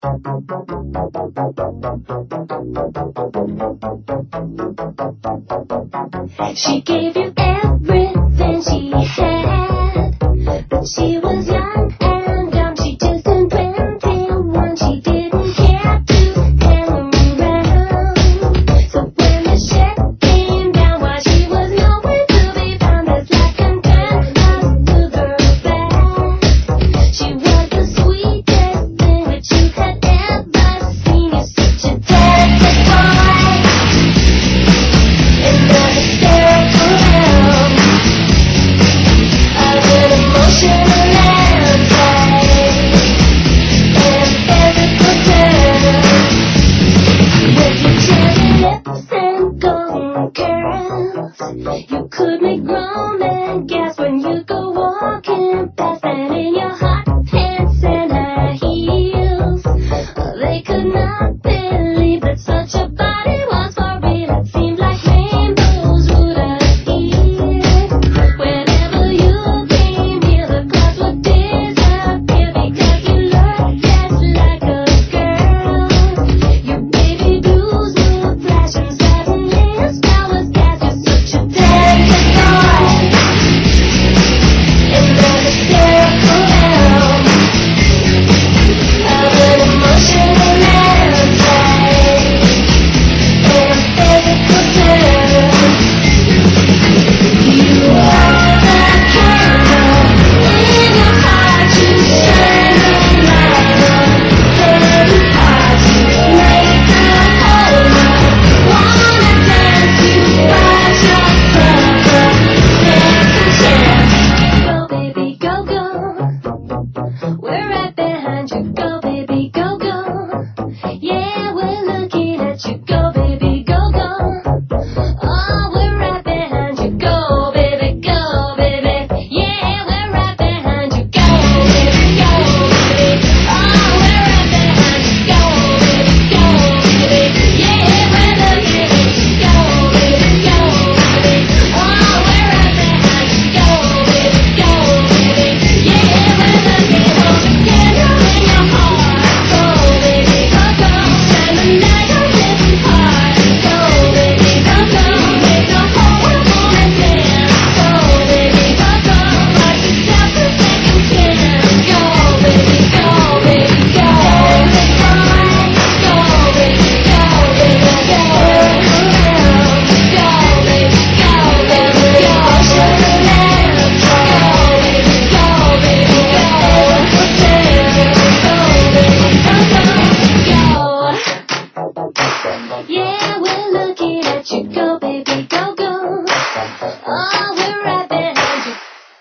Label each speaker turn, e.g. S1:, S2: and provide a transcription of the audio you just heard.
S1: She gave you everything she had, but she was young and dumb. She just turned 21. She didn't care to hang around. So when the shit came down, while she was nowhere to be found, this life condemned us to the back. She was the sweetest thing that you had ever seen. You're such a delicate boy in the hysterical realm of an emotional landslide and physical terms. With your cherry lips and golden curls, you could make grown men gasp when you go walking past. And in your hot pants and high heels, they could not believe that such a body was for real. It seemed like rainbows would appear whenever you came near. The clouds would disappear because you looked just like a girl. Your baby blues would flash and suddenly a spell was cast. You're such a delicate boy in the hysterical realm of an emotional landslide and physical terms. You are the candle in your heart. You shine the light on dirty parts. You make the whole world wanna dance. You find yourself a second chance. Go baby, go go. We're right behind you. Go baby, go go. Yeah, we're looking at you. Go baby, go go. Oh, we're right behind you. Go baby, go baby. Yeah, we're right behind you. Go baby, go baby. Oh, we're right behind you. Go baby, go baby. Yeah, we're looking at you. Go baby, go baby. Oh, we're right behind you. Go baby, go baby. Yeah, we're looking at you. Candle in your heart. Go baby, go go. Shine the light on this heart. Go baby, go go. Make the whole world wanna dance. Go baby, go go. Watch yourself a second chance. Go baby, go baby, go. Go baby, go baby, go. Go baby, go baby, go. Emotional landslide. Go baby, go baby, go. Go baby, go go. Go. Yeah.